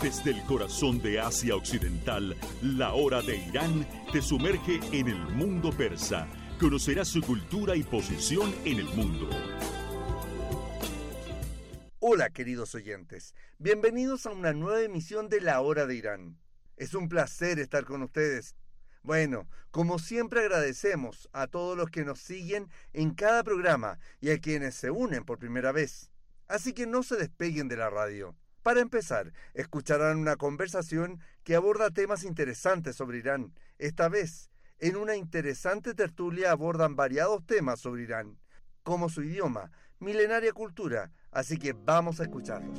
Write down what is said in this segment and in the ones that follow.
Desde el corazón de Asia Occidental, la hora de Irán te sumerge en el mundo persa. Conocerás su cultura y posición en el mundo. Hola queridos oyentes, bienvenidos a una nueva emisión de La Hora de Irán. Es un placer estar con ustedes. Bueno, como siempre agradecemos a todos los que nos siguen en cada programa y a quienes se unen por primera vez. Así que no se despeguen de la radio. Para empezar, escucharán una conversación que aborda temas interesantes sobre Irán. Esta vez, en una interesante tertulia abordan variados temas sobre Irán, como su idioma, milenaria cultura, así que vamos a escucharlos.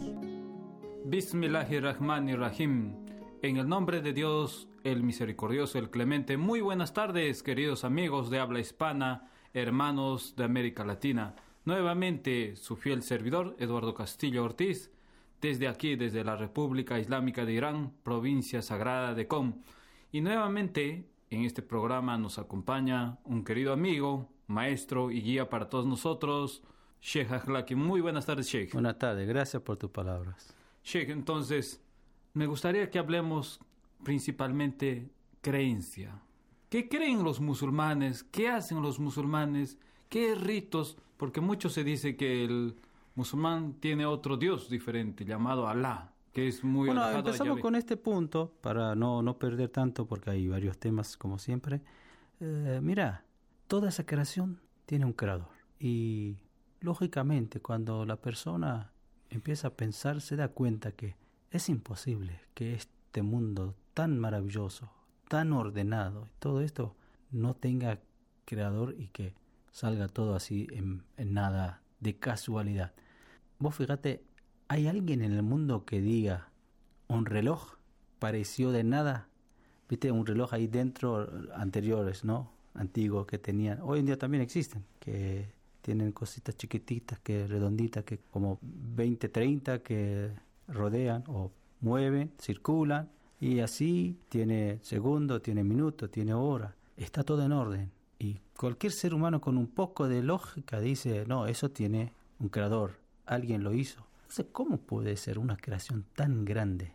Bismillahirrahmanirrahim. En el nombre de Dios, el misericordioso, el clemente. Muy buenas tardes, queridos amigos de habla hispana, hermanos de América Latina. Nuevamente, su fiel servidor, Eduardo Castillo Ortiz, desde aquí, desde la República Islámica de Irán, provincia sagrada de Qom. Y nuevamente, en este programa nos acompaña un querido amigo, maestro y guía para todos nosotros, Sheikh Akhlaqi. Muy buenas tardes, Sheikh. Buenas tardes, gracias por tus palabras. Sheikh, entonces, me gustaría que hablemos principalmente creencia. ¿Qué creen los musulmanes? ¿Qué hacen los musulmanes? ¿Qué ritos? Porque mucho se dice que el musulmán tiene otro Dios diferente, llamado Alá, que es muy Bueno, alejado de empezamos Yahvé. con este punto, para no perder tanto, porque hay varios temas, como siempre. Mira, toda esa creación tiene un creador. Y, lógicamente, cuando la persona empieza a pensar, se da cuenta que es imposible que este mundo tan maravilloso, tan ordenado, y todo esto no tenga creador y que salga todo así en nada de casualidad. Vos fíjate, ¿hay alguien en el mundo que diga un reloj pareció de nada? Viste, un reloj ahí dentro, anteriores, ¿no? Antiguos que tenían. Hoy en día también existen, que tienen cositas chiquititas, que redonditas, que como 20, 30, que rodean o mueven, circulan. Y así tiene segundo, tiene minuto, tiene hora. Está todo en orden. Y cualquier ser humano con un poco de lógica dice, no, eso tiene un creador, alguien lo hizo. Entonces, ¿cómo puede ser una creación tan grande,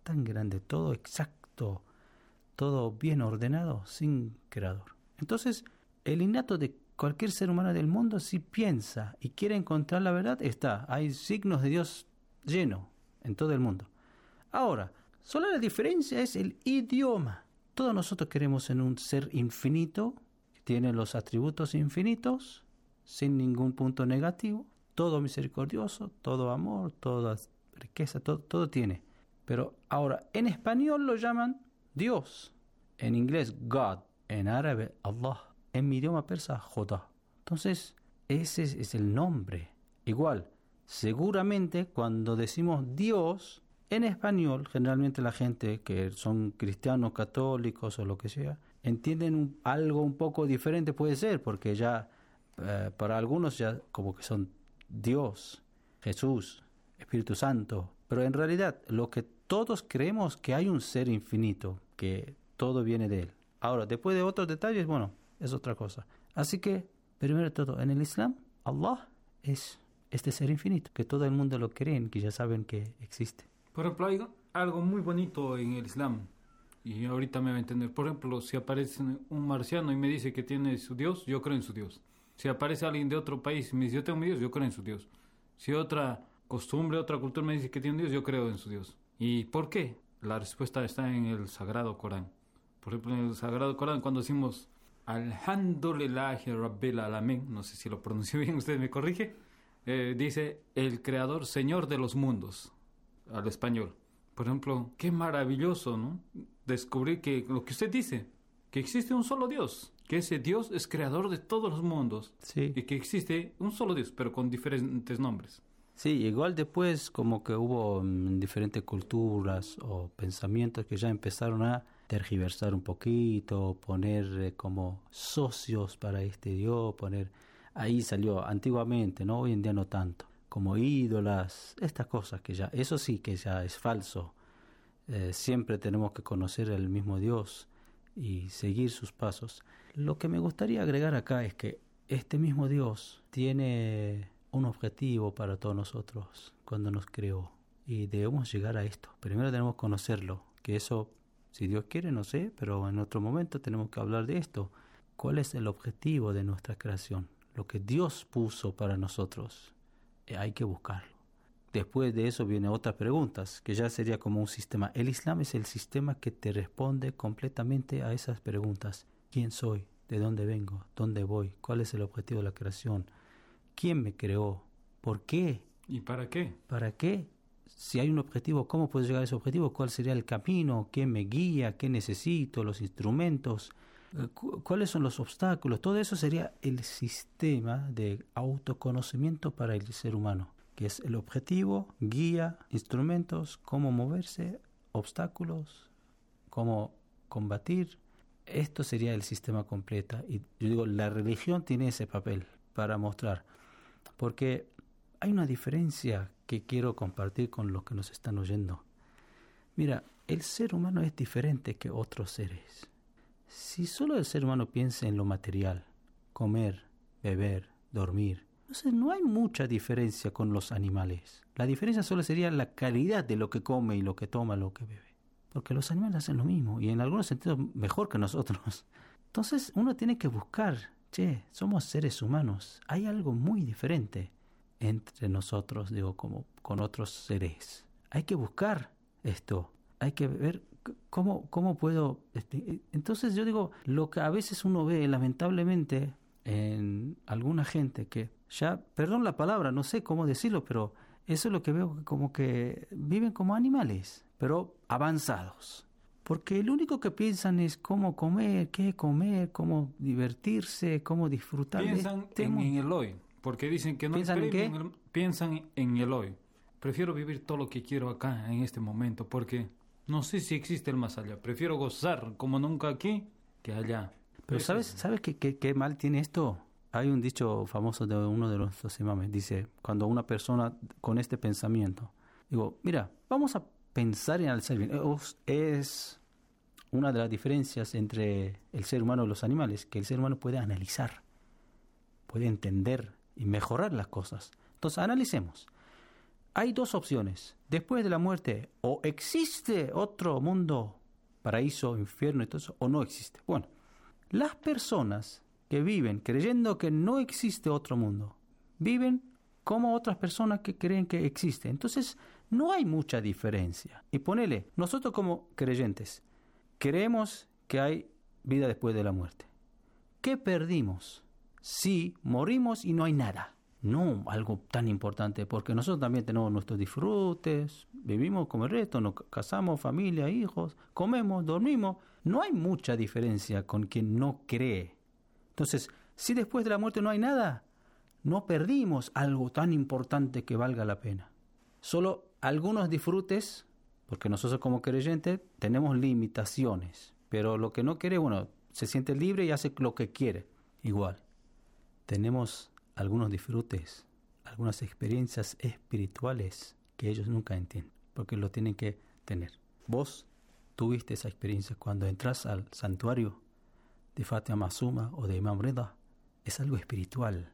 todo exacto, todo bien ordenado, sin creador? Entonces, el innato de cualquier ser humano del mundo, si piensa y quiere encontrar la verdad, está. Hay signos de Dios lleno en todo el mundo. Ahora, solo la diferencia es el idioma. Todos nosotros queremos en un ser infinito, tiene los atributos infinitos, sin ningún punto negativo, todo misericordioso, todo amor, toda riqueza, todo tiene. Pero ahora, en español lo llaman Dios, en inglés God, en árabe Allah, en mi idioma persa Jodá. Entonces, ese es el nombre. Igual, seguramente cuando decimos Dios, en español, generalmente la gente que son cristianos, católicos o lo que sea, entienden algo un poco diferente, puede ser, porque ya para algunos ya como que son Dios, Jesús, Espíritu Santo, pero en realidad lo que todos creemos que hay un ser infinito, que todo viene de él. Ahora, después de otros detalles, bueno, es otra cosa. Así que, primero de todo, en el Islam, Allah es este ser infinito, que todo el mundo lo creen, que ya saben que existe. Por ejemplo, hay algo muy bonito en el Islam, y ahorita me va a entender. Por ejemplo, si aparece un marciano y me dice que tiene su Dios, yo creo en su Dios. Si aparece alguien de otro país y me dice, yo tengo mi Dios, yo creo en su Dios. Si otra costumbre, otra cultura me dice que tiene un Dios, yo creo en su Dios. ¿Y por qué? La respuesta está en el Sagrado Corán. Por ejemplo, en el Sagrado Corán, cuando decimos Alhamdulillahi Rabbil Alamin, no sé si lo pronuncio bien, usted me corrige, dice el Creador, Señor de los mundos, al español. Por ejemplo, qué maravilloso, ¿no? Descubrir que lo que usted dice, que existe un solo Dios, que ese Dios es creador de todos los mundos, sí, y que existe un solo Dios, pero con diferentes nombres. Sí, igual después como que hubo diferentes culturas o pensamientos que ya empezaron a tergiversar un poquito, poner como socios para este Dios, ahí salió antiguamente, ¿no? Hoy en día no tanto, como ídolas, estas cosas que ya, eso sí que ya es falso. Siempre tenemos que conocer al mismo Dios y seguir sus pasos. Lo que me gustaría agregar acá es que este mismo Dios tiene un objetivo para todos nosotros cuando nos creó. y debemos llegar a esto. Primero tenemos que conocerlo, que eso, si Dios quiere, no sé, pero en otro momento tenemos que hablar de esto. ¿Cuál es el objetivo de nuestra creación? Lo que Dios puso para nosotros, hay que buscarlo. Después de eso vienen otras preguntas, que ya sería como un sistema. El Islam es el sistema que te responde completamente a esas preguntas. ¿Quién soy? ¿De dónde vengo? ¿Dónde voy? ¿Cuál es el objetivo de la creación? ¿Quién me creó? ¿Por qué? ¿Y para qué? ¿Para qué? Si hay un objetivo, ¿cómo puedo llegar a ese objetivo? ¿Cuál sería el camino? ¿Quién me guía? ¿Qué necesito? ¿Los instrumentos? ¿Cuáles son los obstáculos? Todo eso sería el sistema de autoconocimiento para el ser humano, que es el objetivo, guía, instrumentos, cómo moverse, obstáculos, cómo combatir. Esto sería el sistema completo. Y yo digo, la religión tiene ese papel para mostrar, porque hay una diferencia que quiero compartir con los que nos están oyendo. Mira, el ser humano es diferente que otros seres. Si solo el ser humano piensa en lo material, comer, beber, dormir, entonces no hay mucha diferencia con los animales. La diferencia solo sería la calidad de lo que come y lo que toma, lo que bebe. Porque los animales hacen lo mismo y en algunos sentidos mejor que nosotros. Entonces uno tiene que buscar, somos seres humanos, hay algo muy diferente entre nosotros, digo, como con otros seres. Hay que buscar esto, hay que ver cómo puedo. Entonces yo digo, lo que a veces uno ve lamentablemente en alguna gente que ya, perdón la palabra, no sé cómo decirlo, pero eso es lo que veo, como que viven como animales, pero avanzados. Porque lo único que piensan es cómo comer, qué comer, cómo divertirse, cómo disfrutar. Piensan en el hoy, porque dicen que no piensan en el hoy. Prefiero vivir todo lo que quiero acá, en este momento, porque no sé si existe el más allá. Prefiero gozar como nunca aquí que allá. Pero ¿sabes qué mal tiene esto? Hay un dicho famoso de uno de los imames. Dice, cuando una persona con este pensamiento, digo, mira, vamos a pensar en el ser bien. Es una de las diferencias entre el ser humano y los animales, que el ser humano puede analizar, puede entender y mejorar las cosas. Entonces, analicemos. Hay dos opciones. Después de la muerte, o existe otro mundo, paraíso, infierno y todo eso, o no existe. Bueno, las personas que viven creyendo que no existe otro mundo, viven como otras personas que creen que existe. Entonces, no hay mucha diferencia. Y ponele, nosotros como creyentes, creemos que hay vida después de la muerte. ¿Qué perdimos si morimos y no hay nada? No algo tan importante, porque nosotros también tenemos nuestros disfrutes, vivimos como el resto, nos casamos, familia, hijos, comemos, dormimos. No hay mucha diferencia con quien no cree. Entonces, si después de la muerte no hay nada, no perdimos algo tan importante que valga la pena. Solo algunos disfrutes, porque nosotros como creyentes tenemos limitaciones, pero lo que no quiere, se siente libre y hace lo que quiere. Igual, tenemos algunos disfrutes, algunas experiencias espirituales que ellos nunca entienden, porque lo tienen que tener. Vos tuviste esa experiencia cuando entras al santuario de Fatima Masuma o de Imam Rida. Es algo espiritual.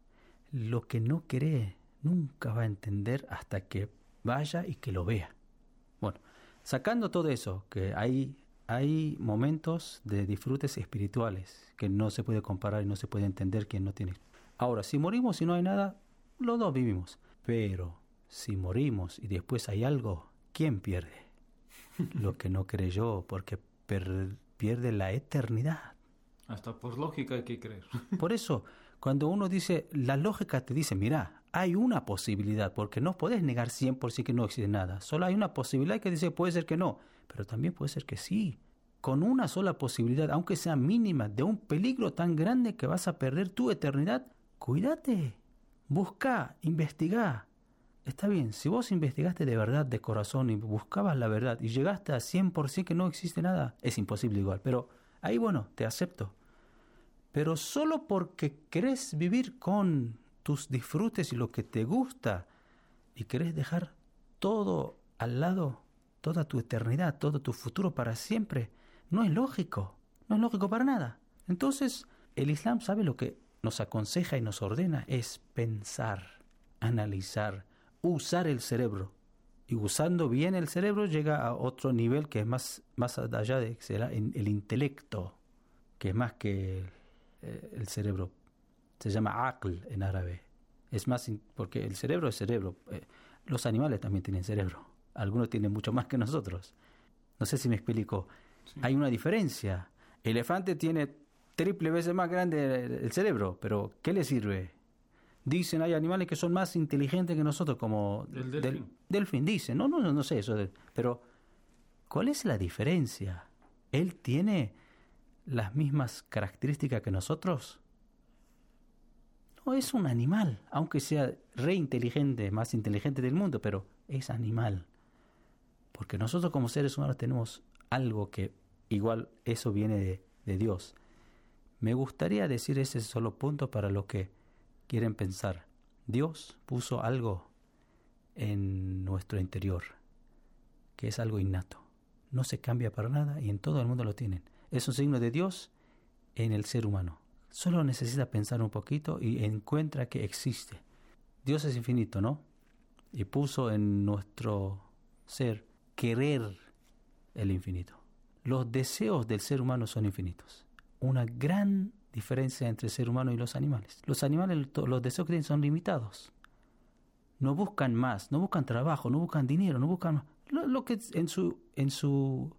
Lo que no cree nunca va a entender hasta que vaya y que lo vea. Bueno, sacando todo eso, que hay momentos de disfrutes espirituales que no se puede comparar y no se puede entender quien no tiene. Ahora, si morimos y no hay nada, los dos vivimos. Pero si morimos y después hay algo, ¿quién pierde? Lo que no creyó, porque pierde la eternidad. Hasta por lógica hay que creer. Por eso, cuando uno dice, la lógica te dice, mira, hay una posibilidad, porque no podés negar 100% que no existe nada. Solo hay una posibilidad que dice, puede ser que no, pero también puede ser que sí. Con una sola posibilidad, aunque sea mínima, de un peligro tan grande que vas a perder tu eternidad, cuídate, busca, investigá. Está bien, si vos investigaste de verdad, de corazón, y buscabas la verdad, y llegaste a 100% que no existe nada, es imposible igual, pero ahí te acepto. Pero solo porque querés vivir con tus disfrutes y lo que te gusta, y querés dejar todo al lado, toda tu eternidad, todo tu futuro para siempre, no es lógico para nada. Entonces, el Islam sabe lo que nos aconseja y nos ordena es pensar, analizar, usar el cerebro y usando bien el cerebro llega a otro nivel que es más allá de que será el intelecto, que es más que el cerebro. Se llama aql en árabe. Es más, porque el cerebro es cerebro. Los animales también tienen cerebro. Algunos tienen mucho más que nosotros. No sé si me explico. Sí. Hay una diferencia. El elefante tiene triple veces más grande el cerebro, pero ¿qué le sirve? Dicen, hay animales que son más inteligentes que nosotros, como el delfín. Delfín, dicen. No sé eso. Pero, ¿cuál es la diferencia? ¿Él tiene las mismas características que nosotros? No, es un animal, aunque sea re inteligente, más inteligente del mundo, pero es animal. Porque nosotros como seres humanos tenemos algo que igual eso viene de Dios. Me gustaría decir ese solo punto para los que quieren pensar. Dios puso algo en nuestro interior, que es algo innato. No se cambia para nada y en todo el mundo lo tienen. Es un signo de Dios en el ser humano. Solo necesita pensar un poquito y encuentra que existe. Dios es infinito, ¿no? Y puso en nuestro ser querer el infinito. Los deseos del ser humano son infinitos. Una gran diferencia entre el ser humano y los animales. Los animales, los deseos que tienen son limitados. No buscan más, no buscan trabajo, no buscan dinero, no buscan lo que en su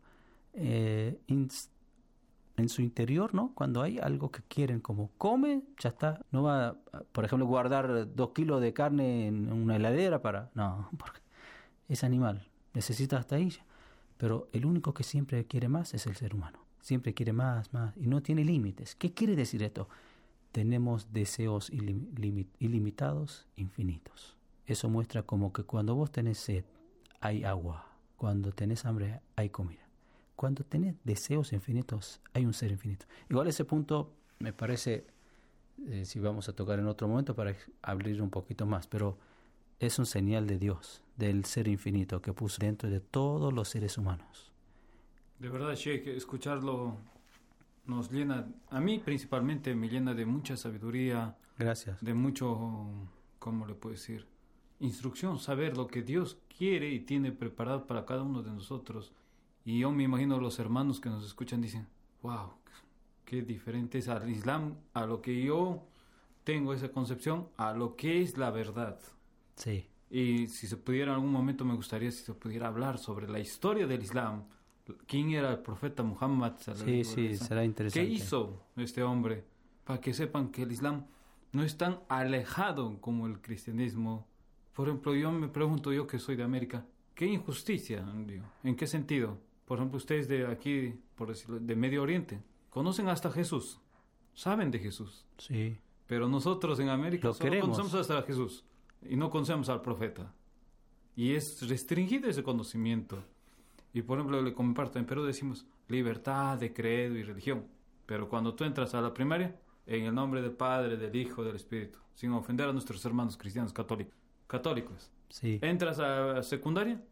interior, ¿no? Cuando hay algo que quieren, como come, ya está. No va, por ejemplo, guardar 2 kilos de carne en una heladera para... No, porque es animal, necesita hasta ahí. Pero el único que siempre quiere más es el ser humano. Siempre quiere más, y no tiene límites. ¿Qué quiere decir esto? Tenemos deseos ilimitados, infinitos. Eso muestra como que cuando vos tenés sed, hay agua. Cuando tenés hambre, hay comida. Cuando tenés deseos infinitos, hay un ser infinito. Igual ese punto me parece, si vamos a tocar en otro momento para abrir un poquito más, pero es un señal de Dios, del ser infinito que puso dentro de todos los seres humanos. De verdad, Sheikh, escucharlo nos llena, a mí principalmente me llena de mucha sabiduría. Gracias. De mucho, ¿cómo le puedo decir? Instrucción, saber lo que Dios quiere y tiene preparado para cada uno de nosotros. Y yo me imagino los hermanos que nos escuchan dicen, wow, qué diferente es al Islam, a lo que yo tengo esa concepción, a lo que es la verdad. Sí. Y si se pudiera en algún momento me gustaría si se pudiera hablar sobre la historia del Islam. ¿Quién era el profeta Muhammad? Sí, será interesante. ¿Qué hizo este hombre? Para que sepan que el Islam no es tan alejado como el cristianismo. Por ejemplo, yo me pregunto, yo que soy de América, ¿qué injusticia? ¿En qué sentido? Por ejemplo, ustedes de aquí, por decirlo, de Medio Oriente, conocen hasta Jesús, saben de Jesús. Sí. Pero nosotros en América lo solo queremos. Conocemos hasta Jesús y no conocemos al profeta. Y es restringido ese conocimiento. Y por ejemplo, le comparto, en Perú decimos libertad de credo y religión. Pero cuando tú entras a la primaria, en el nombre del Padre, del Hijo, del Espíritu, sin ofender a nuestros hermanos cristianos católicos. Sí. Entras a secundaria,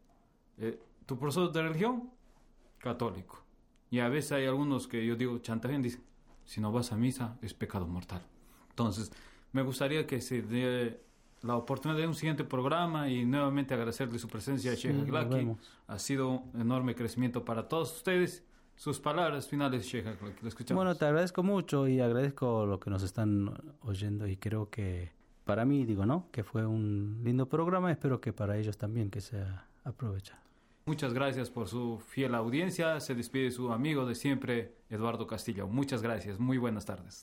tu profesor de religión, católico. Y a veces hay algunos que yo digo, chantajean, dicen, si no vas a misa, es pecado mortal. Entonces, me gustaría que se dé la oportunidad de un siguiente programa y nuevamente agradecerle su presencia a Sheikh Aklaki. Ha sido un enorme crecimiento para todos ustedes. Sus palabras finales, Sheikh Aklaki, lo escuchamos. Bueno, te agradezco mucho y agradezco lo que nos están oyendo y creo que para mí, que fue un lindo programa. Espero que para ellos también que se aproveche. Muchas gracias por su fiel audiencia. Se despide su amigo de siempre, Eduardo Castillo. Muchas gracias. Muy buenas tardes.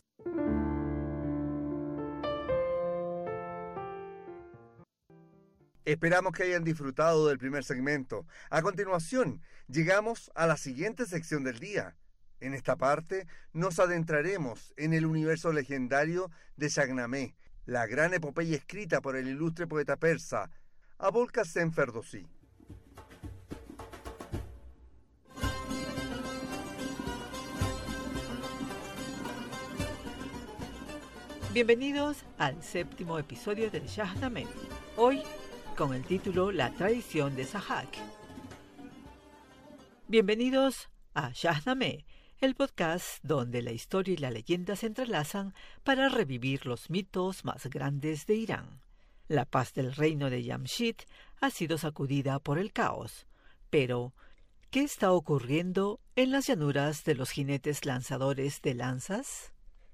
Esperamos que hayan disfrutado del primer segmento. A continuación, llegamos a la siguiente sección del día. En esta parte, nos adentraremos en el universo legendario de Shahnameh, la gran epopeya escrita por el ilustre poeta persa Abul Qasim Ferdowsi. Bienvenidos al 7º episodio del Shahnameh. Hoy, con el título La tradición de Sahak. Bienvenidos a Shahnameh, el podcast donde la historia y la leyenda se entrelazan para revivir los mitos más grandes de Irán. La paz del reino de Jamshid ha sido sacudida por el caos. Pero, ¿qué está ocurriendo en las llanuras de los jinetes lanzadores de lanzas?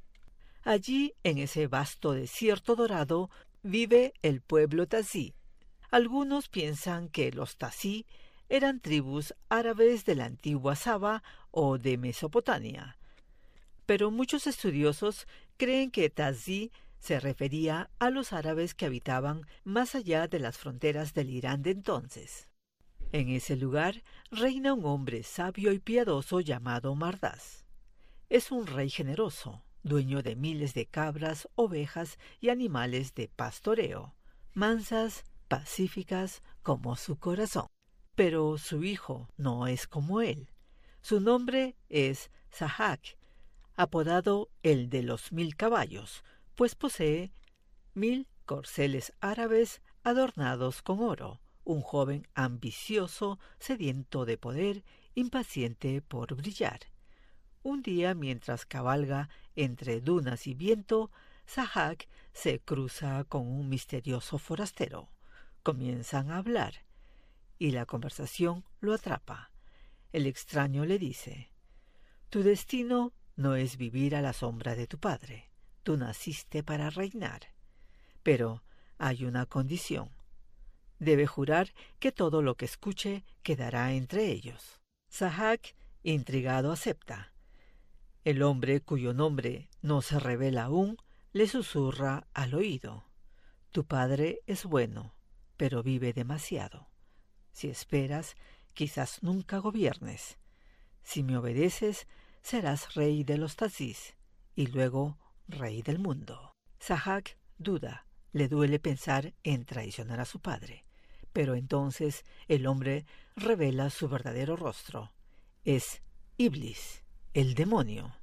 Allí, en ese vasto desierto dorado, vive el pueblo Tazí. Algunos piensan que los Tazí eran tribus árabes de la antigua Saba o de Mesopotamia. Pero muchos estudiosos creen que Tazí se refería a los árabes que habitaban más allá de las fronteras del Irán de entonces. En ese lugar reina un hombre sabio y piadoso llamado Mardás. Es un rey generoso, dueño de miles de cabras, ovejas y animales de pastoreo, mansas, pacíficas como su corazón. Pero su hijo no es como él. Su nombre es Sahak, apodado el de los 1000 caballos, pues posee 1000 corceles árabes adornados con oro, un joven ambicioso, sediento de poder, impaciente por brillar. Un día, mientras cabalga entre dunas y viento, Sahak se cruza con un misterioso forastero. Comienzan a hablar, y la conversación lo atrapa. El extraño le dice: «Tu destino no es vivir a la sombra de tu padre. Tú naciste para reinar. Pero hay una condición. Debe jurar que todo lo que escuche quedará entre ellos». Sahak, intrigado, acepta. El hombre, cuyo nombre no se revela aún, le susurra al oído: «Tu padre es bueno, pero vive demasiado. Si esperas, quizás nunca gobiernes. Si me obedeces, serás rey de los Tazís y luego rey del mundo». Sahak duda, le duele pensar en traicionar a su padre. Pero entonces el hombre revela su verdadero rostro. Es Iblis, el demonio.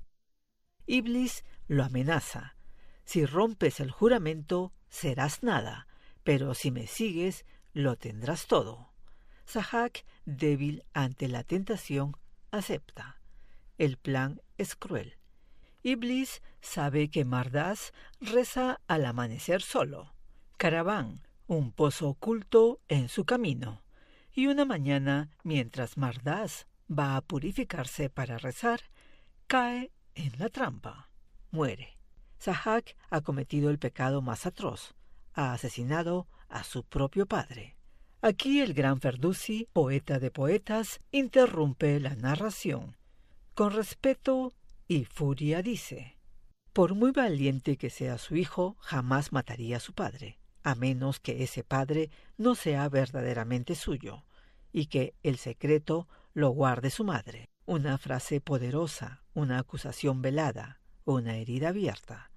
Iblis lo amenaza: «Si rompes el juramento, serás nada, pero si me sigues, lo tendrás todo». Sahak, débil ante la tentación, acepta. El plan es cruel. Iblis sabe que Mardás reza al amanecer solo. Caraván, un pozo oculto en su camino. Y una mañana, mientras Mardás va a purificarse para rezar, cae en la trampa. Muere. Sahak ha cometido el pecado más atroz. Ha asesinado a su propio padre. Aquí el gran Ferdowsi, poeta de poetas, interrumpe la narración. Con respeto y furia dice: «Por muy valiente que sea su hijo, jamás mataría a su padre, a menos que ese padre no sea verdaderamente suyo, y que el secreto lo guarde su madre». Una frase poderosa, una acusación velada, una herida abierta.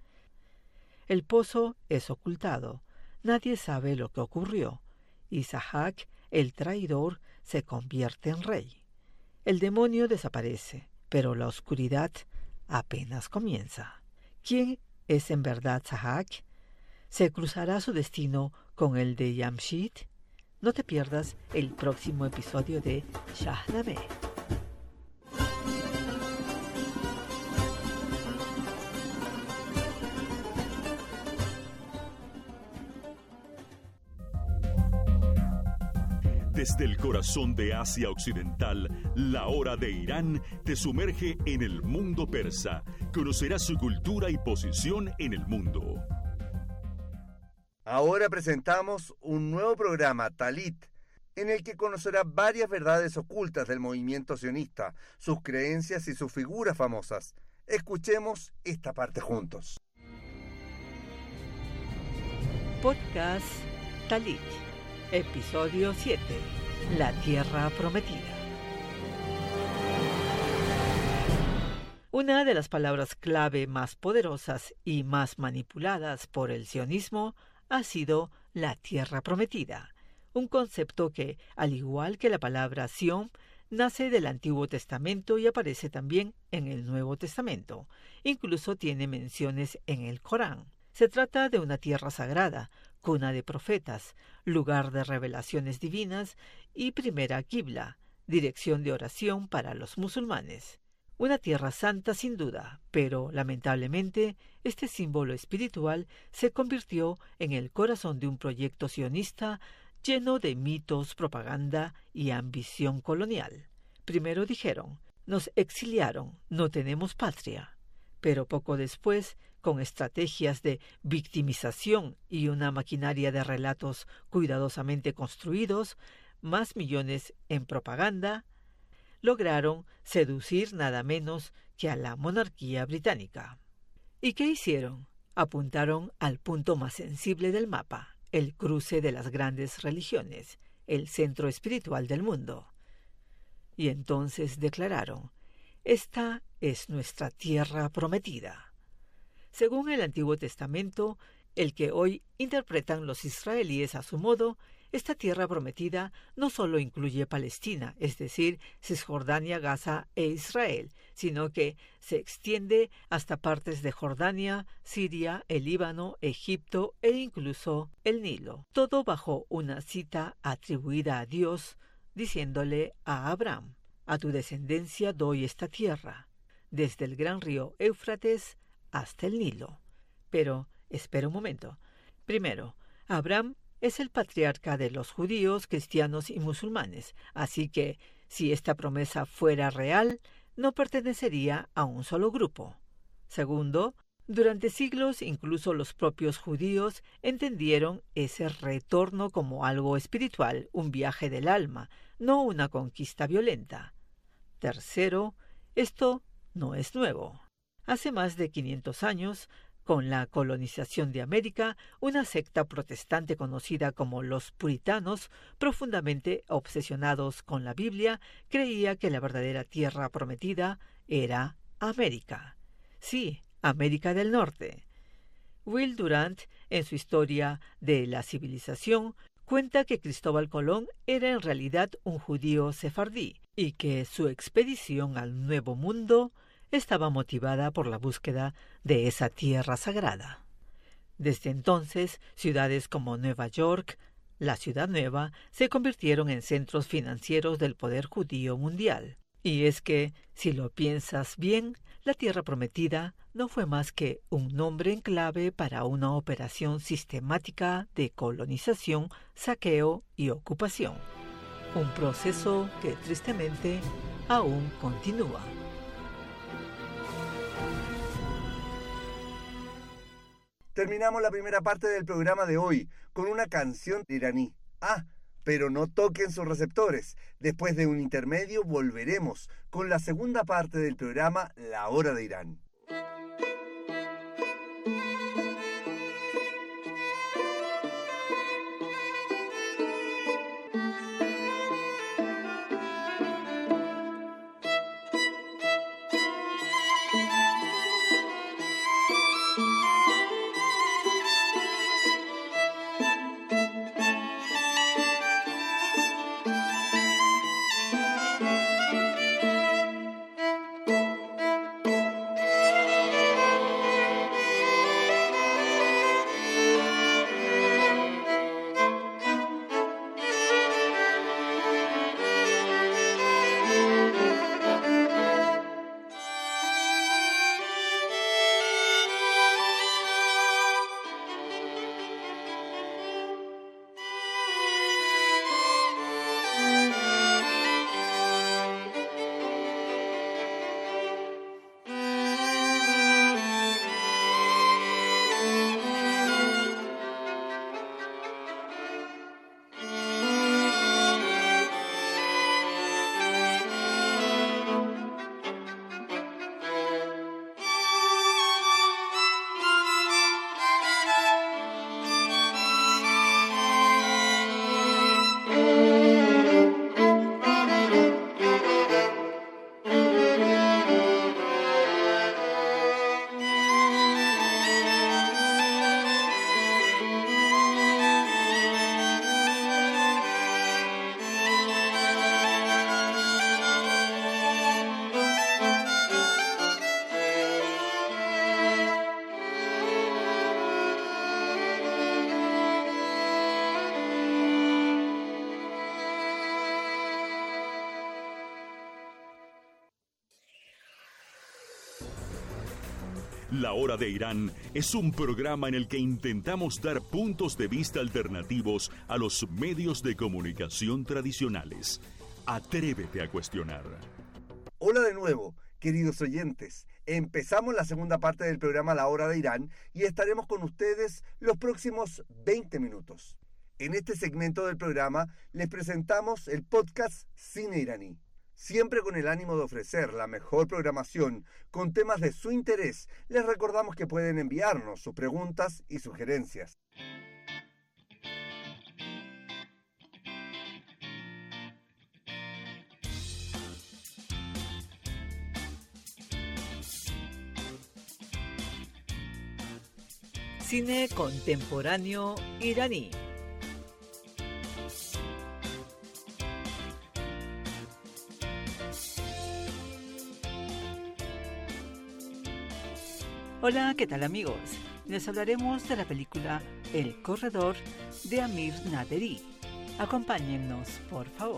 El pozo es ocultado, nadie sabe lo que ocurrió, y Sahak, el traidor, se convierte en rey. El demonio desaparece, pero la oscuridad apenas comienza. ¿Quién es en verdad Sahak? ¿Se cruzará su destino con el de Jamshid? No te pierdas el próximo episodio de Shahnameh. Desde el corazón de Asia Occidental, la hora de Irán te sumerge en el mundo persa. Conocerás su cultura y posición en el mundo. Ahora presentamos un nuevo programa, Talit, en el que conocerá varias verdades ocultas del movimiento sionista, sus creencias y sus figuras famosas. Escuchemos esta parte juntos. Podcast Talit, episodio 7, La Tierra Prometida. Una de las palabras clave más poderosas y más manipuladas por el sionismo ha sido la Tierra Prometida, un concepto que, al igual que la palabra Sion, nace del Antiguo Testamento y aparece también en el Nuevo Testamento. Incluso tiene menciones en el Corán. Se trata de una tierra sagrada, cuna de profetas, lugar de revelaciones divinas y primera Qibla, dirección de oración para los musulmanes. Una tierra santa sin duda, pero lamentablemente este símbolo espiritual se convirtió en el corazón de un proyecto sionista lleno de mitos, propaganda y ambición colonial. Primero dijeron, nos exiliaron, no tenemos patria. Pero poco después, con estrategias de victimización y una maquinaria de relatos cuidadosamente construidos, más millones en propaganda, lograron seducir nada menos que a la monarquía británica. ¿Y qué hicieron? Apuntaron al punto más sensible del mapa, el cruce de las grandes religiones, el centro espiritual del mundo. Y entonces declararon, esta es nuestra tierra prometida. Según el Antiguo Testamento, el que hoy interpretan los israelíes a su modo, esta tierra prometida no solo incluye Palestina, es decir, Cisjordania, Gaza e Israel, sino que se extiende hasta partes de Jordania, Siria, el Líbano, Egipto e incluso el Nilo, todo bajo una cita atribuida a Dios, diciéndole a Abraham, a tu descendencia doy esta tierra, desde el gran río Éufrates hasta el Nilo. Pero, espera un momento. Primero, Abraham es el patriarca de los judíos, cristianos y musulmanes, así que, si esta promesa fuera real, no pertenecería a un solo grupo. Segundo, durante siglos incluso los propios judíos entendieron ese retorno como algo espiritual, un viaje del alma, no una conquista violenta. Tercero, esto no es nuevo. Hace más de 500 años, con la colonización de América, una secta protestante conocida como los puritanos, profundamente obsesionados con la Biblia, creía que la verdadera tierra prometida era América. Sí, América del Norte. Will Durant, en su Historia de la Civilización, cuenta que Cristóbal Colón era en realidad un judío sefardí y que su expedición al Nuevo Mundo estaba motivada por la búsqueda de esa tierra sagrada. Desde entonces, ciudades como Nueva York, la Ciudad Nueva, se convirtieron en centros financieros del poder judío mundial. Y es que, si lo piensas bien, la Tierra Prometida no fue más que un nombre en clave para una operación sistemática de colonización, saqueo y ocupación. Un proceso que, tristemente, aún continúa. Terminamos la primera parte del programa de hoy con una canción iraní. Pero no toquen sus receptores. Después de un intermedio volveremos con la segunda parte del programa La Hora de Irán. La Hora de Irán es un programa en el que intentamos dar puntos de vista alternativos a los medios de comunicación tradicionales. Atrévete a cuestionar. Hola de nuevo, queridos oyentes. Empezamos la segunda parte del programa La Hora de Irán y estaremos con ustedes los próximos 20 minutos. En este segmento del programa les presentamos el podcast Cine Iraní. Siempre con el ánimo de ofrecer la mejor programación con temas de su interés, les recordamos que pueden enviarnos sus preguntas y sugerencias. Cine contemporáneo iraní. Hola, ¿qué tal amigos? Les hablaremos de la película El Corredor de Amir Naderi. Acompáñennos, por favor.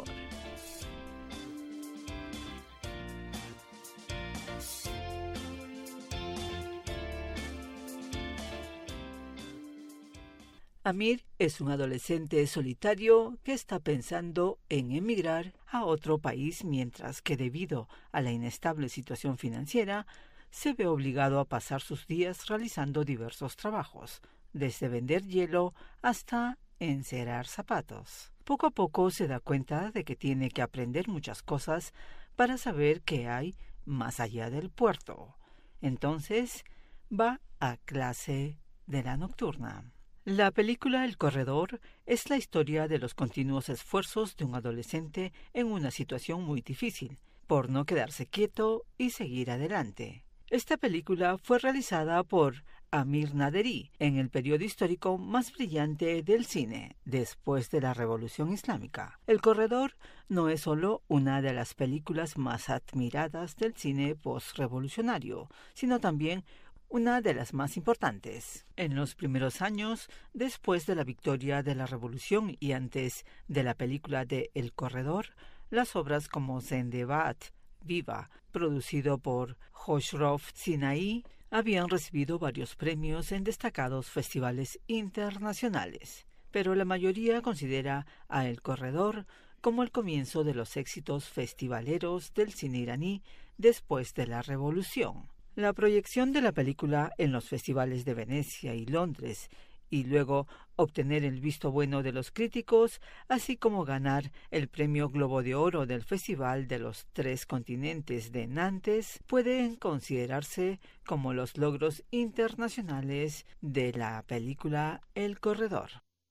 Amir es un adolescente solitario que está pensando en emigrar a otro país mientras que debido a la inestable situación financiera se ve obligado a pasar sus días realizando diversos trabajos, desde vender hielo hasta encerar zapatos. Poco a poco se da cuenta de que tiene que aprender muchas cosas para saber qué hay más allá del puerto. Entonces va a clase de la nocturna. La película El Corredor es la historia de los continuos esfuerzos de un adolescente en una situación muy difícil, por no quedarse quieto y seguir adelante. Esta película fue realizada por Amir Naderi en el periodo histórico más brillante del cine, después de la Revolución Islámica. El Corredor no es solo una de las películas más admiradas del cine postrevolucionario, sino también una de las más importantes. En los primeros años, después de la victoria de la Revolución y antes de la película de El Corredor, las obras como Zendebat, Viva, producido por Khosrow Sinaí, habían recibido varios premios en destacados festivales internacionales, pero la mayoría considera a El Corredor como el comienzo de los éxitos festivaleros del cine iraní después de la Revolución. La proyección de la película en los festivales de Venecia y Londres y luego obtener el visto bueno de los críticos, así como ganar el premio Globo de Oro del Festival de los Tres Continentes de Nantes, pueden considerarse como los logros internacionales de la película El Corredor.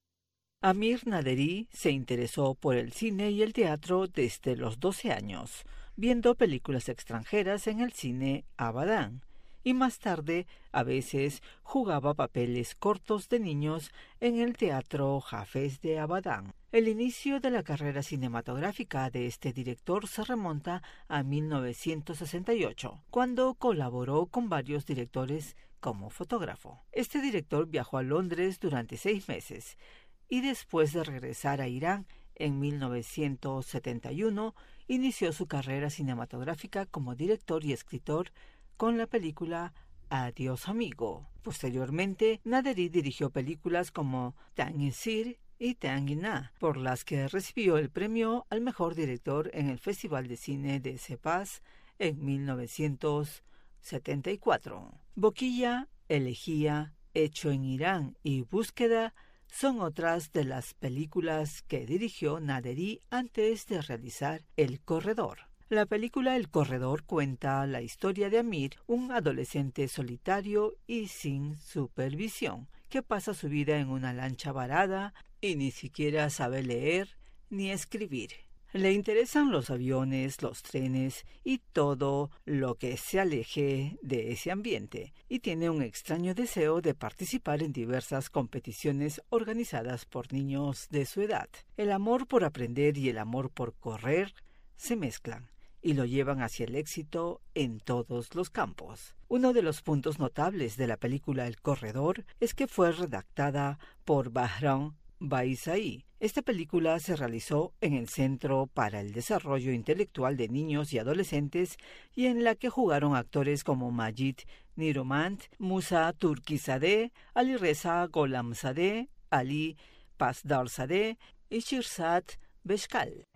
Amir Naderi se interesó por el cine y el teatro desde los 12 años, viendo películas extranjeras en el cine Abadan, y más tarde a veces jugaba papeles cortos de niños en el teatro Hafez de Abadan. El inicio de la carrera cinematográfica de este director se remonta a 1968, cuando colaboró con varios directores como fotógrafo. Este director viajó a Londres durante 6 meses y después de regresar a Irán en 1971 inició su carrera cinematográfica como director y escritor con la película Adiós Amigo. Posteriormente, Naderi dirigió películas como Tangin-Sir y Tangin-Na, por las que recibió el premio al mejor director en el Festival de Cine de Sepaz en 1974. Boquilla, Elegía, Hecho en Irán y Búsqueda son otras de las películas que dirigió Naderi antes de realizar El Corredor. La película El Corredor cuenta la historia de Amir, un adolescente solitario y sin supervisión, que pasa su vida en una lancha varada y ni siquiera sabe leer ni escribir. Le interesan los aviones, los trenes y todo lo que se aleje de ese ambiente, y tiene un extraño deseo de participar en diversas competiciones organizadas por niños de su edad. El amor por aprender y el amor por correr se mezclan y lo llevan hacia el éxito en todos los campos. Uno de los puntos notables de la película El Corredor es que fue redactada por Bahram Baisai. Esta película se realizó en el Centro para el Desarrollo Intelectual de Niños y Adolescentes y en la que jugaron actores como Majid Niromant, Musa Turkizadeh, Alireza Gholamzadeh, Ali Pasdarzadeh y Shirzad Beshkal.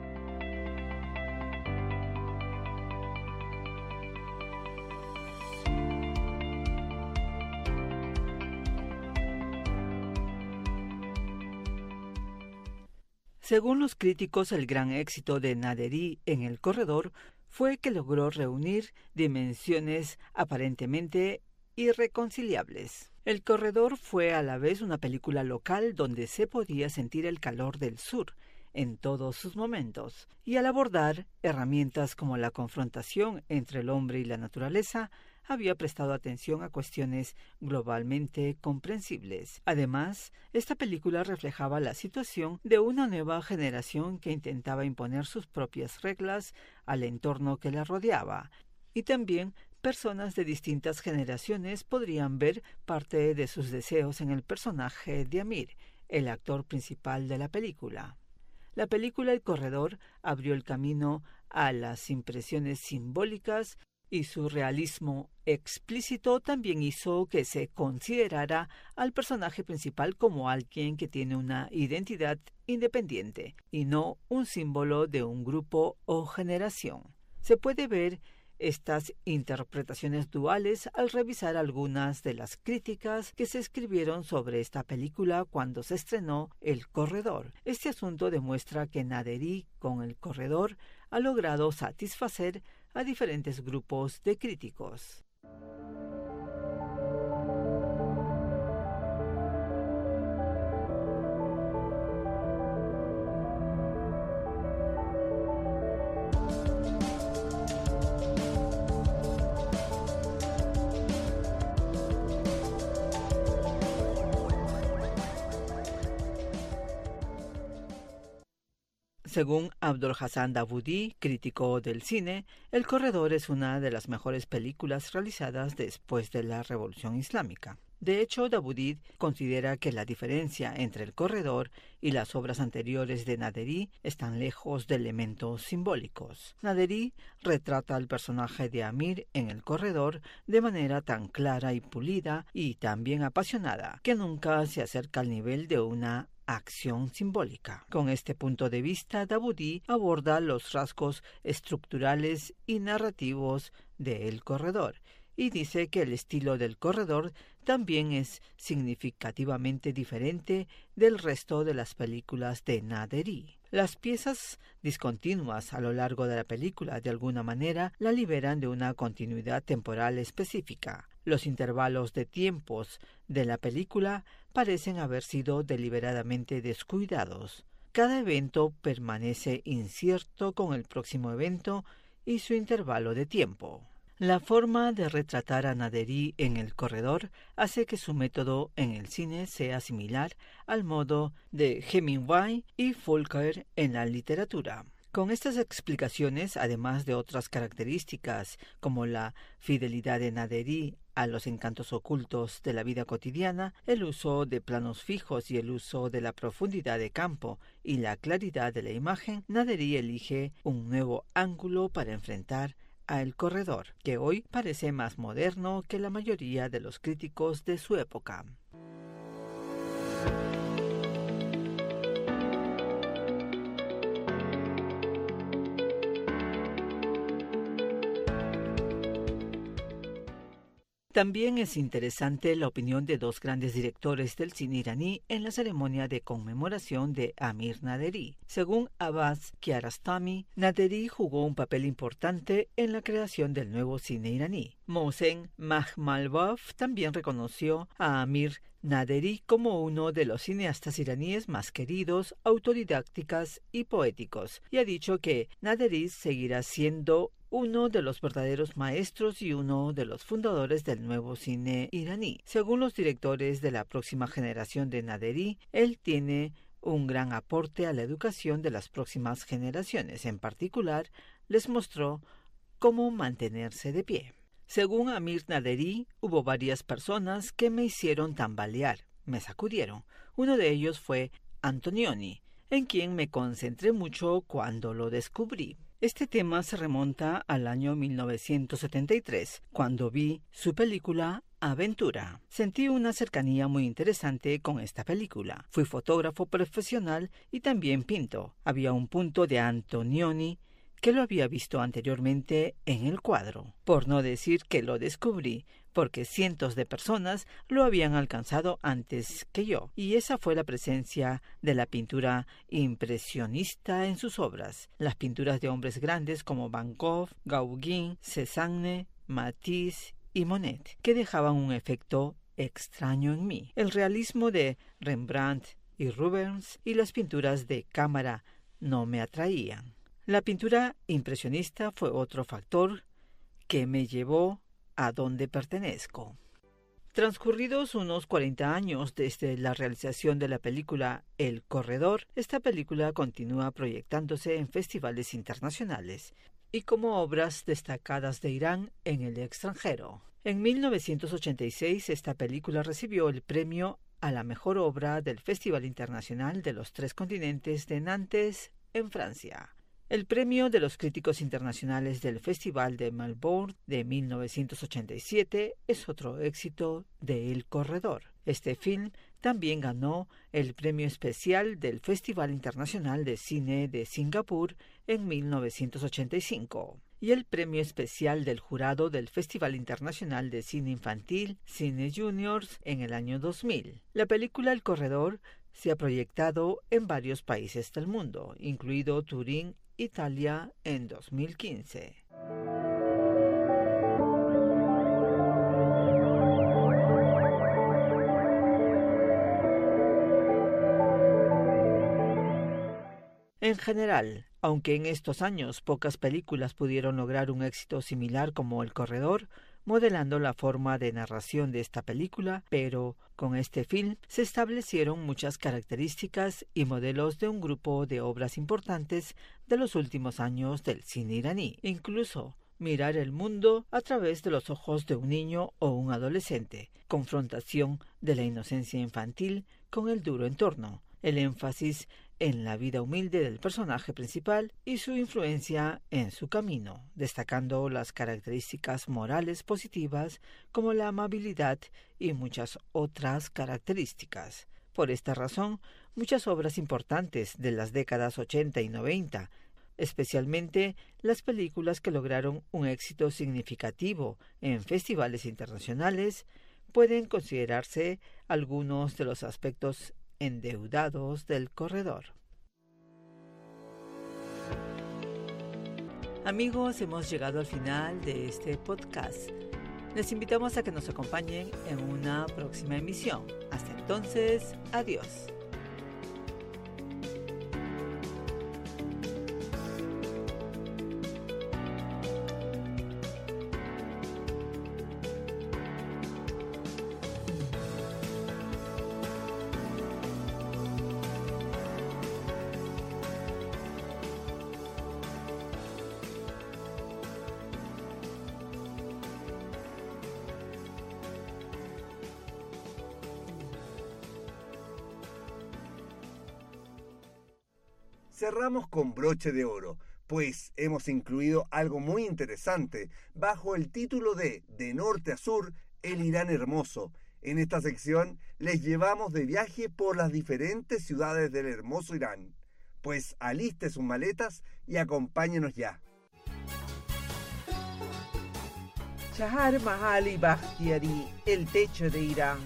Según los críticos, el gran éxito de Naderi en El Corredor fue que logró reunir dimensiones aparentemente irreconciliables. El Corredor fue a la vez una película local donde se podía sentir el calor del sur en todos sus momentos, y al abordar herramientas como la confrontación entre el hombre y la naturaleza, había prestado atención a cuestiones globalmente comprensibles. Además, esta película reflejaba la situación de una nueva generación que intentaba imponer sus propias reglas al entorno que la rodeaba, y también personas de distintas generaciones podrían ver parte de sus deseos en el personaje de Amir, el actor principal de la película. La película El Corredor abrió el camino a las impresiones simbólicas y su realismo explícito también hizo que se considerara al personaje principal como alguien que tiene una identidad independiente y no un símbolo de un grupo o generación. Se puede ver estas interpretaciones duales al revisar algunas de las críticas que se escribieron sobre esta película cuando se estrenó El Corredor. Este asunto demuestra que Naderi con El Corredor ha logrado satisfacer a diferentes grupos de críticos. Según Abdul Hassan Dawoodi, crítico del cine, El Corredor es una de las mejores películas realizadas después de la Revolución Islámica. De hecho, Dawoodi considera que la diferencia entre El Corredor y las obras anteriores de Naderi están lejos de elementos simbólicos. Naderi retrata al personaje de Amir en El Corredor de manera tan clara y pulida y tan bien apasionada que nunca se acerca al nivel de una acción simbólica. Con este punto de vista, Dawoodi aborda los rasgos estructurales y narrativos de El Corredor y dice que el estilo del Corredor también es significativamente diferente del resto de las películas de Naderi. Las piezas discontinuas a lo largo de la película de alguna manera la liberan de una continuidad temporal específica. Los intervalos de tiempos de la película parecen haber sido deliberadamente descuidados. Cada evento permanece incierto con el próximo evento y su intervalo de tiempo. La forma de retratar a Naderi en El Corredor hace que su método en el cine sea similar al modo de Hemingway y Faulkner en la literatura. Con estas explicaciones, además de otras características como la fidelidad de Naderi a los encantos ocultos de la vida cotidiana, el uso de planos fijos y el uso de la profundidad de campo y la claridad de la imagen, Naderi elige un nuevo ángulo para enfrentar a El Corredor, que hoy parece más moderno que la mayoría de los críticos de su época. También es interesante la opinión de dos grandes directores del cine iraní en la ceremonia de conmemoración de Amir Naderi. Según Abbas Kiarostami, Naderi jugó un papel importante en la creación del nuevo cine iraní. Mohsen Makhmalbaf también reconoció a Amir Naderi como uno de los cineastas iraníes más queridos, autodidácticas y poéticos, y ha dicho que Naderi seguirá siendo uno de los verdaderos maestros y uno de los fundadores del nuevo cine iraní. Según los directores de la próxima generación de Naderi, él tiene un gran aporte a la educación de las próximas generaciones. En particular, les mostró cómo mantenerse de pie. Según Amir Naderi, hubo varias personas que me hicieron tambalear, me sacudieron. Uno de ellos fue Antonioni, en quien me concentré mucho cuando lo descubrí. Este tema se remonta al año 1973, cuando vi su película Aventura. Sentí una cercanía muy interesante con esta película. Fui fotógrafo profesional y también pinto. Había un punto de Antonioni que lo había visto anteriormente en el cuadro, por no decir que lo descubrí, porque cientos de personas lo habían alcanzado antes que yo, y esa fue la presencia de la pintura impresionista en sus obras, las pinturas de hombres grandes como Van Gogh, Gauguin, Cézanne, Matisse y Monet, que dejaban un efecto extraño en mí. El realismo de Rembrandt y Rubens y las pinturas de cámara no me atraían. La pintura impresionista fue otro factor que me llevó a donde pertenezco. Transcurridos unos 40 años desde la realización de la película El Corredor, esta película continúa proyectándose en festivales internacionales y como obras destacadas de Irán en el extranjero. En 1986 esta película recibió el premio a la mejor obra del Festival Internacional de los Tres Continentes de Nantes, en Francia. El premio de los críticos internacionales del Festival de Melbourne de 1987 es otro éxito de El Corredor. Este film también ganó el premio especial del Festival Internacional de Cine de Singapur en 1985 y el premio especial del jurado del Festival Internacional de Cine Infantil Cine Juniors en el año 2000. La película El Corredor se ha proyectado en varios países del mundo, incluido Turín, Italia, en 2015. En general, aunque en estos años pocas películas pudieron lograr un éxito similar como El Corredor, modelando la forma de narración de esta película, pero con este film se establecieron muchas características y modelos de un grupo de obras importantes de los últimos años del cine iraní. Incluso mirar el mundo a través de los ojos de un niño o un adolescente, confrontación de la inocencia infantil con el duro entorno, el énfasis en la vida humilde del personaje principal y su influencia en su camino, destacando las características morales positivas como la amabilidad y muchas otras características. Por esta razón, muchas obras importantes de las décadas 80 y 90, especialmente las películas que lograron un éxito significativo en festivales internacionales, pueden considerarse algunos de los aspectos endeudados del Corredor. Amigos, hemos llegado al final de este podcast. Les invitamos a que nos acompañen en una próxima emisión. Hasta entonces, adiós. Cerramos con broche de oro, pues hemos incluido algo muy interesante bajo el título de norte a sur, el Irán hermoso. En esta sección les llevamos de viaje por las diferentes ciudades del hermoso Irán. Pues aliste sus maletas y acompáñenos ya. Chahar Mahal y Bakhtiari, el techo de Irán.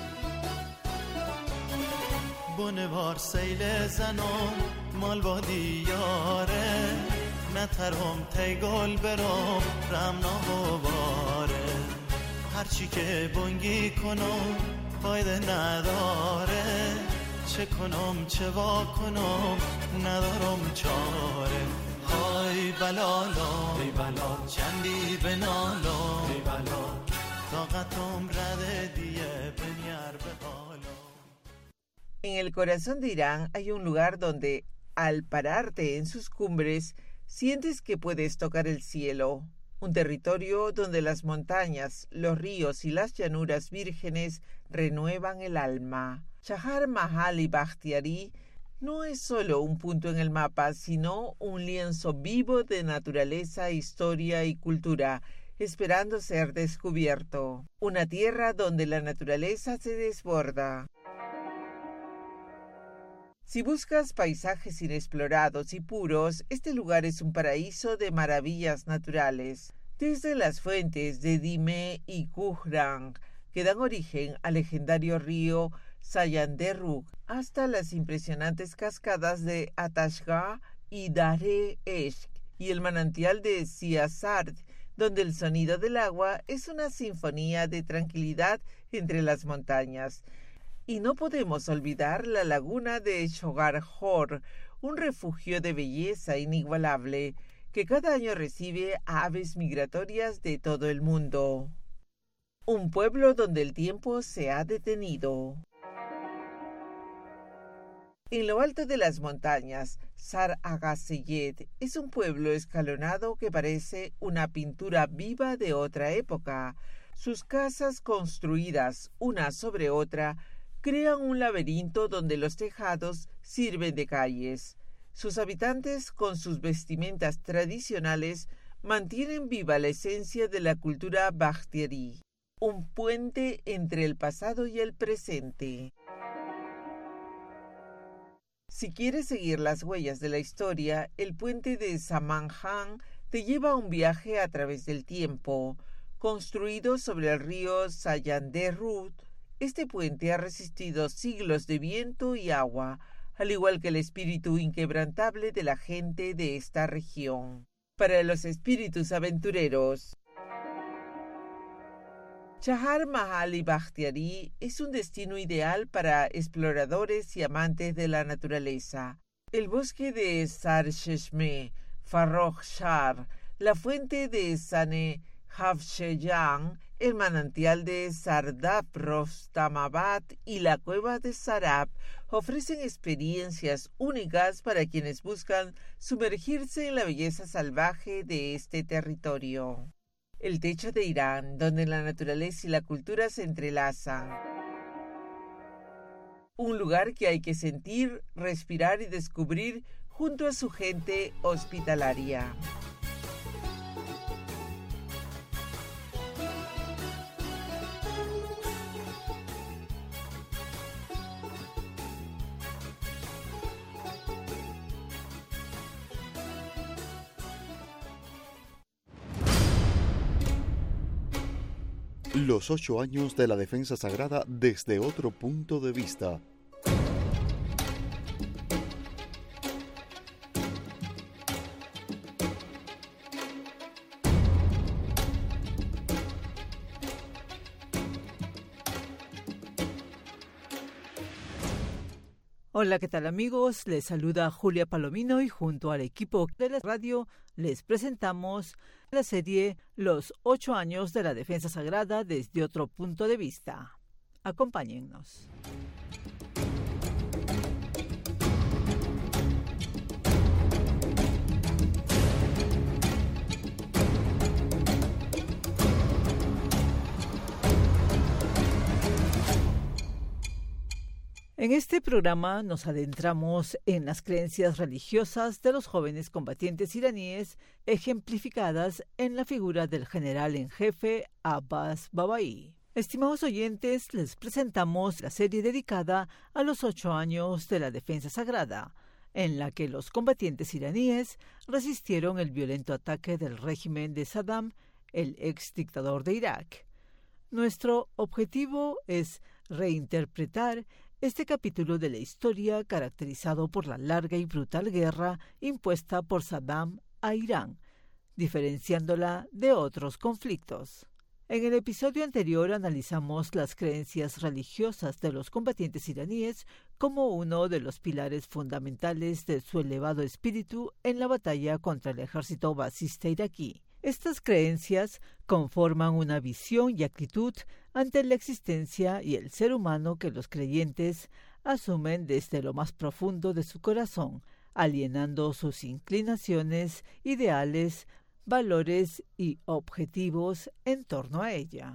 بنوار سیل زنم مال با دیاره نترم تی گل برم رمنا باره هرچی که بنگی کنم فایده نداره چه کنم چه وا کنم ندارم چاره های بلالا ای بلا چندی بنالا ای بلا طاقتم رده دیه بنیر به حالا. En el corazón de Irán hay un lugar donde, al pararte en sus cumbres, sientes que puedes tocar el cielo. Un territorio donde las montañas, los ríos y las llanuras vírgenes renuevan el alma. Chahar Mahal y Bakhtiari no es solo un punto en el mapa, sino un lienzo vivo de naturaleza, historia y cultura, esperando ser descubierto. Una tierra donde la naturaleza se desborda. Si buscas paisajes inexplorados y puros, este lugar es un paraíso de maravillas naturales. Desde las fuentes de Dime y Kuhrang, que dan origen al legendario río Sayanderrug, hasta las impresionantes cascadas de Atashga y Dare Eshk, y el manantial de Siasard, donde el sonido del agua es una sinfonía de tranquilidad entre las montañas. Y no podemos olvidar la laguna de Shogarhor, un refugio de belleza inigualable, que cada año recibe a aves migratorias de todo el mundo. Un pueblo donde el tiempo se ha detenido. En lo alto de las montañas, Sar Agaseyed es un pueblo escalonado que parece una pintura viva de otra época. Sus casas construidas una sobre otra crean un laberinto donde los tejados sirven de calles. Sus habitantes, con sus vestimentas tradicionales, mantienen viva la esencia de la cultura Bakhtiari, un puente entre el pasado y el presente. Si quieres seguir las huellas de la historia, el puente de Samanjang te lleva a un viaje a través del tiempo. Construido sobre el río Sayanderrud, este puente ha resistido siglos de viento y agua, al igual que el espíritu inquebrantable de la gente de esta región. Para los espíritus aventureros, Chahar Mahal Bakhtiari es un destino ideal para exploradores y amantes de la naturaleza. El bosque de Sarcheshme, Farrokh Shar, la fuente de Sane Havsheyang, el manantial de Sardab Rostamabad y la cueva de Sarab ofrecen experiencias únicas para quienes buscan sumergirse en la belleza salvaje de este territorio. El techo de Irán, donde la naturaleza y la cultura se entrelazan. Un lugar que hay que sentir, respirar y descubrir junto a su gente hospitalaria. Los 8 años de la defensa sagrada desde otro punto de vista. Hola, ¿qué tal amigos? Les saluda Julia Palomino y junto al equipo de la radio les presentamos la serie Los 8 años de la defensa sagrada desde otro punto de vista. Acompáñennos. En este programa nos adentramos en las creencias religiosas de los jóvenes combatientes iraníes, ejemplificadas en la figura del general en jefe Abbas Babai. Estimados oyentes, les presentamos la serie dedicada a los 8 años de la defensa sagrada, en la que los combatientes iraníes resistieron el violento ataque del régimen de Saddam, el ex dictador de Irak. Nuestro objetivo es reinterpretar este capítulo de la historia caracterizado por la larga y brutal guerra impuesta por Saddam a Irán, diferenciándola de otros conflictos. En el episodio anterior analizamos las creencias religiosas de los combatientes iraníes como uno de los pilares fundamentales de su elevado espíritu en la batalla contra el ejército basista iraquí. Estas creencias conforman una visión y actitud ante la existencia y el ser humano que los creyentes asumen desde lo más profundo de su corazón, alienando sus inclinaciones, ideales, valores y objetivos en torno a ella.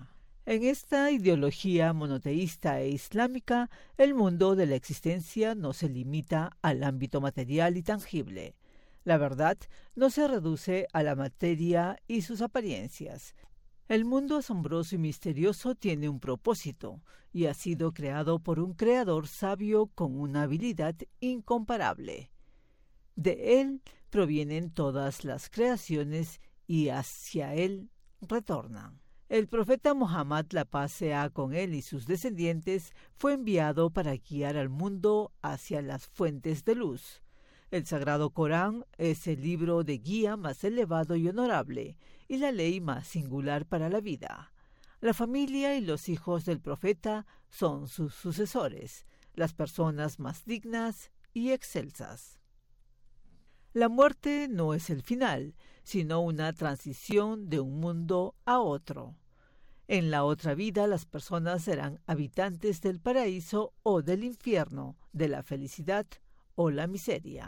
En esta ideología monoteísta e islámica, el mundo de la existencia no se limita al ámbito material y tangible. La verdad no se reduce a la materia y sus apariencias. El mundo asombroso y misterioso tiene un propósito y ha sido creado por un creador sabio con una habilidad incomparable. De él provienen todas las creaciones y hacia él retornan. El profeta Muhammad, la paz sea con él y sus descendientes, fue enviado para guiar al mundo hacia las fuentes de luz. El Sagrado Corán es el libro de guía más elevado y honorable, y la ley más singular para la vida. La familia y los hijos del profeta son sus sucesores, las personas más dignas y excelsas. La muerte no es el final, sino una transición de un mundo a otro. En la otra vida las personas serán habitantes del paraíso o del infierno, de la felicidad o la miseria.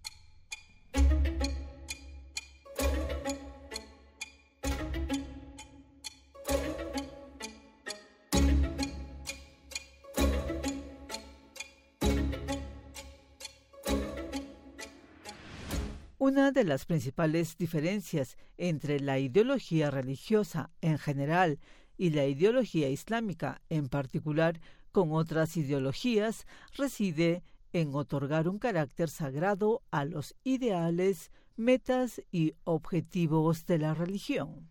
Una de las principales diferencias entre la ideología religiosa en general y la ideología islámica en particular con otras ideologías reside en otorgar un carácter sagrado a los ideales, metas y objetivos de la religión.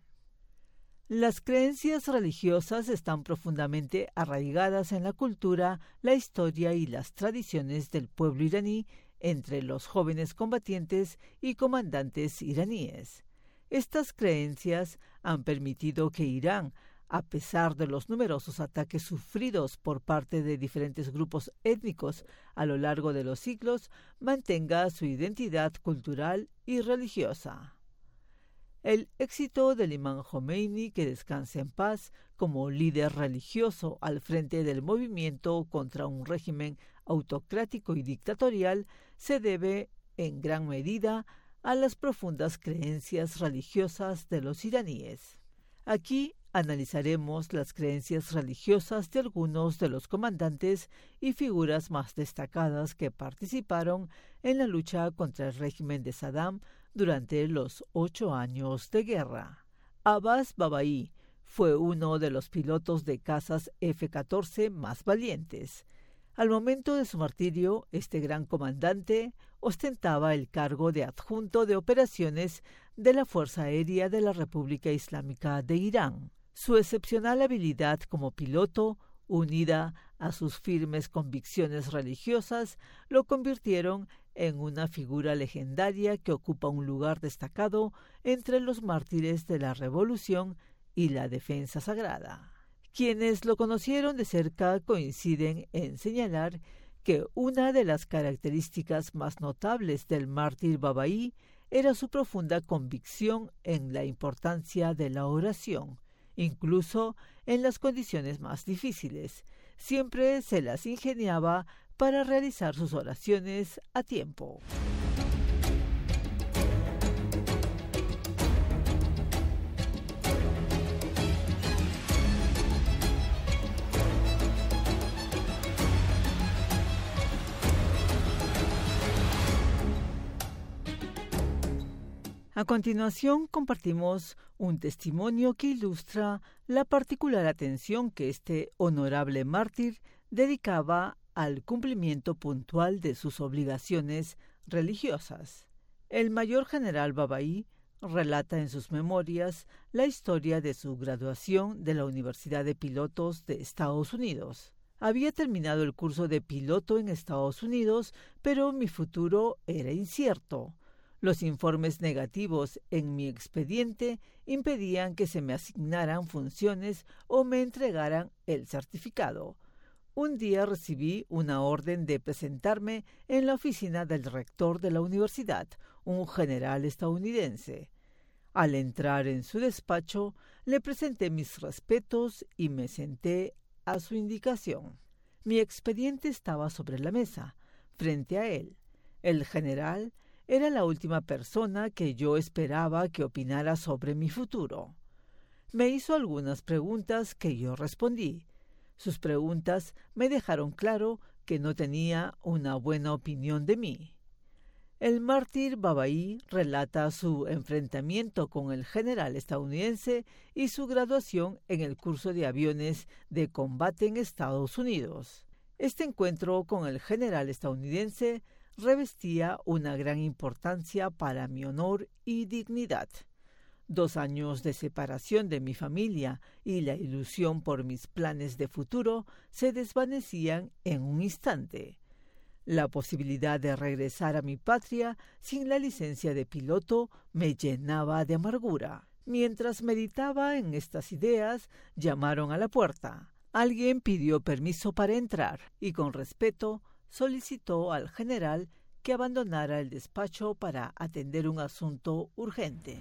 Las creencias religiosas están profundamente arraigadas en la cultura, la historia y las tradiciones del pueblo iraní entre los jóvenes combatientes y comandantes iraníes. Estas creencias han permitido que Irán, a pesar de los numerosos ataques sufridos por parte de diferentes grupos étnicos a lo largo de los siglos, mantenga su identidad cultural y religiosa. El éxito del imán Jomeini, que descanse en paz, como líder religioso al frente del movimiento contra un régimen autocrático y dictatorial, se debe en gran medida a las profundas creencias religiosas de los iraníes. Aquí analizaremos las creencias religiosas de algunos de los comandantes y figuras más destacadas que participaron en la lucha contra el régimen de Saddam durante los 8 años de guerra. Abbas Babai fue uno de los pilotos de cazas F-14 más valientes. Al momento de su martirio, este gran comandante ostentaba el cargo de adjunto de operaciones de la Fuerza Aérea de la República Islámica de Irán. Su excepcional habilidad como piloto, unida a sus firmes convicciones religiosas, lo convirtieron en una figura legendaria que ocupa un lugar destacado entre los mártires de la revolución y la defensa sagrada. Quienes lo conocieron de cerca coinciden en señalar que una de las características más notables del mártir Babai era su profunda convicción en la importancia de la oración, incluso en las condiciones más difíciles. Siempre se las ingeniaba para realizar sus oraciones a tiempo. A continuación compartimos un testimonio que ilustra la particular atención que este honorable mártir dedicaba al cumplimiento puntual de sus obligaciones religiosas. El mayor general Babai relata en sus memorias la historia de su graduación de la Universidad de Pilotos de Estados Unidos. Había terminado el curso de piloto en Estados Unidos, pero mi futuro era incierto. Los informes negativos en mi expediente impedían que se me asignaran funciones o me entregaran el certificado. Un día recibí una orden de presentarme en la oficina del rector de la universidad, un general estadounidense. Al entrar en su despacho, le presenté mis respetos y me senté a su indicación. Mi expediente estaba sobre la mesa, frente a él. El general era la última persona que yo esperaba que opinara sobre mi futuro. Me hizo algunas preguntas que yo respondí. Sus preguntas me dejaron claro que no tenía una buena opinión de mí. El mártir Babaí relata su enfrentamiento con el general estadounidense y su graduación en el curso de aviones de combate en Estados Unidos. Este encuentro con el general estadounidense revestía una gran importancia para mi honor y dignidad. 2 años de separación de mi familia y la ilusión por mis planes de futuro se desvanecían en un instante. La posibilidad de regresar a mi patria sin la licencia de piloto me llenaba de amargura. Mientras meditaba en estas ideas, llamaron a la puerta. Alguien pidió permiso para entrar y con respeto solicitó al general que abandonara el despacho para atender un asunto urgente.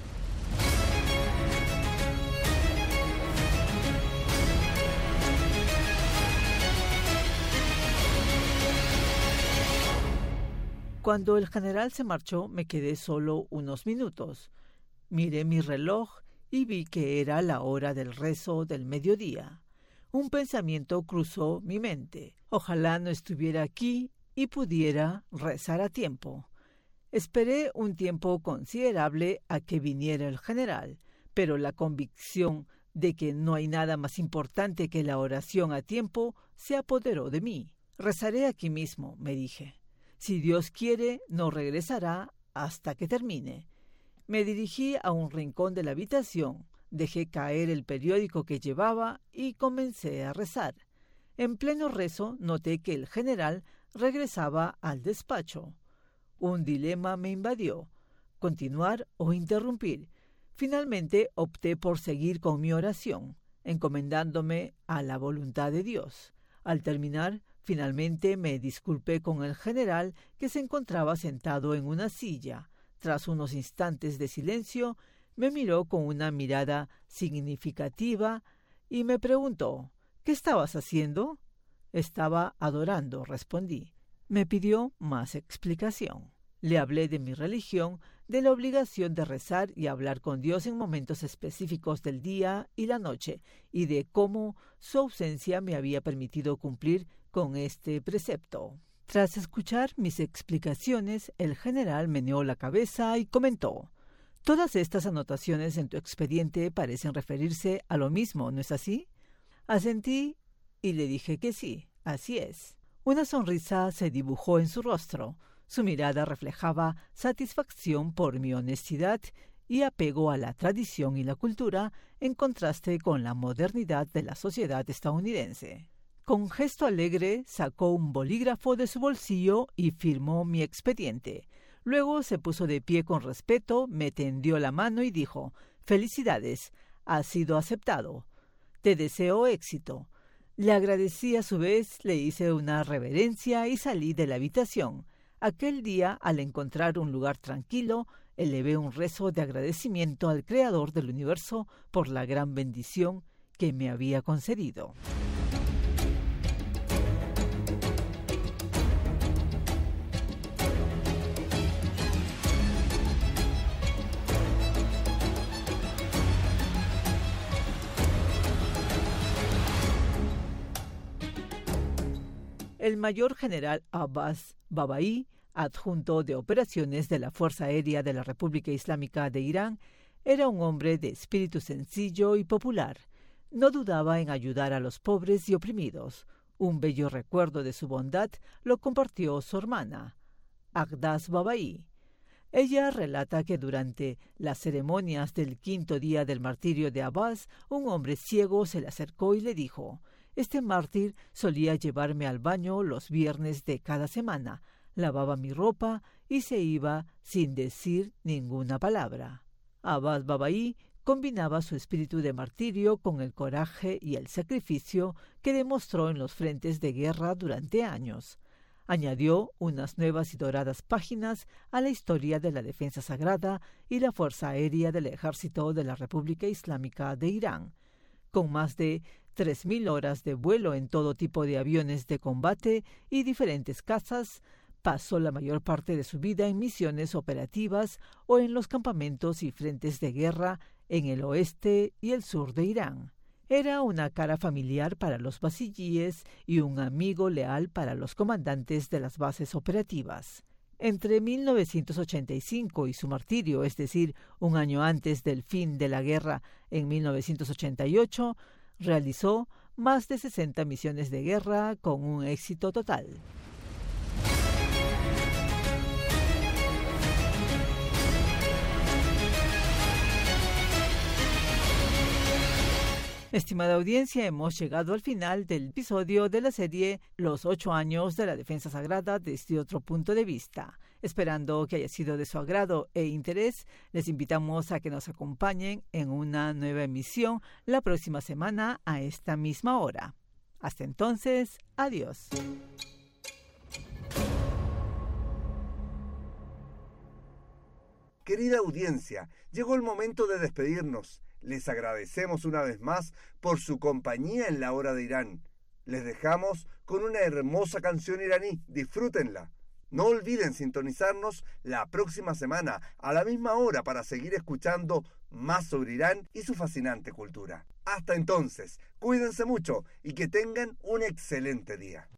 Cuando el general se marchó, me quedé solo unos minutos. Miré mi reloj y vi que era la hora del rezo del mediodía. Un pensamiento cruzó mi mente. Ojalá no estuviera aquí y pudiera rezar a tiempo. Esperé un tiempo considerable a que viniera el general, pero la convicción de que no hay nada más importante que la oración a tiempo se apoderó de mí. Rezaré aquí mismo, me dije. Si Dios quiere, no regresará hasta que termine. Me dirigí a un rincón de la habitación, dejé caer el periódico que llevaba y comencé a rezar. En pleno rezo noté que el general regresaba al despacho. Un dilema me invadió, continuar o interrumpir. Finalmente opté por seguir con mi oración, encomendándome a la voluntad de Dios. Al terminar, finalmente me disculpé con el general, que se encontraba sentado en una silla. Tras unos instantes de silencio, me miró con una mirada significativa y me preguntó: ¿qué estabas haciendo? Estaba adorando, respondí. Me pidió más explicación. Le hablé de mi religión, de la obligación de rezar y hablar con Dios en momentos específicos del día y la noche, y de cómo su ausencia me había permitido cumplir con este precepto. Tras escuchar mis explicaciones, el general meneó la cabeza y comentó: «Todas estas anotaciones en tu expediente parecen referirse a lo mismo, ¿no es así?» Asentí y le dije que sí, así es. Una sonrisa se dibujó en su rostro. Su mirada reflejaba satisfacción por mi honestidad y apego a la tradición y la cultura, en contraste con la modernidad de la sociedad estadounidense. Con gesto alegre sacó un bolígrafo de su bolsillo y firmó mi expediente. Luego se puso de pie con respeto, me tendió la mano y dijo: «Felicidades, has sido aceptado. Te deseo éxito». Le agradecí a su vez, le hice una reverencia y salí de la habitación. Aquel día, al encontrar un lugar tranquilo, elevé un rezo de agradecimiento al Creador del universo por la gran bendición que me había concedido. El mayor general Abbas Babaí, adjunto de operaciones de la Fuerza Aérea de la República Islámica de Irán, era un hombre de espíritu sencillo y popular. No dudaba en ayudar a los pobres y oprimidos. Un bello recuerdo de su bondad lo compartió su hermana, Agdas Babaí. Ella relata que durante las ceremonias del 5º día del martirio de Abbas, un hombre ciego se le acercó y le dijo: «Este mártir solía llevarme al baño los viernes de cada semana, lavaba mi ropa y se iba sin decir ninguna palabra». Abbas Babaí combinaba su espíritu de martirio con el coraje y el sacrificio que demostró en los frentes de guerra durante años. Añadió unas nuevas y doradas páginas a la historia de la defensa sagrada y la Fuerza Aérea del Ejército de la República Islámica de Irán. Con más de 3.000 horas de vuelo en todo tipo de aviones de combate y diferentes cazas, pasó la mayor parte de su vida en misiones operativas o en los campamentos y frentes de guerra en el oeste y el sur de Irán. Era una cara familiar para los basillíes y un amigo leal para los comandantes de las bases operativas. Entre 1985 y su martirio, es decir, un año antes del fin de la guerra en 1988, realizó más de 60 misiones de guerra con un éxito total. Estimada audiencia, hemos llegado al final del episodio de la serie Los 8 años de la defensa sagrada desde otro punto de vista. Esperando que haya sido de su agrado e interés, les invitamos a que nos acompañen en una nueva emisión la próxima semana a esta misma hora. Hasta entonces, adiós. Querida audiencia, llegó el momento de despedirnos. Les agradecemos una vez más por su compañía en la hora de Irán. Les dejamos con una hermosa canción iraní. Disfrútenla. No olviden sintonizarnos la próxima semana a la misma hora para seguir escuchando más sobre Irán y su fascinante cultura. Hasta entonces, cuídense mucho y que tengan un excelente día.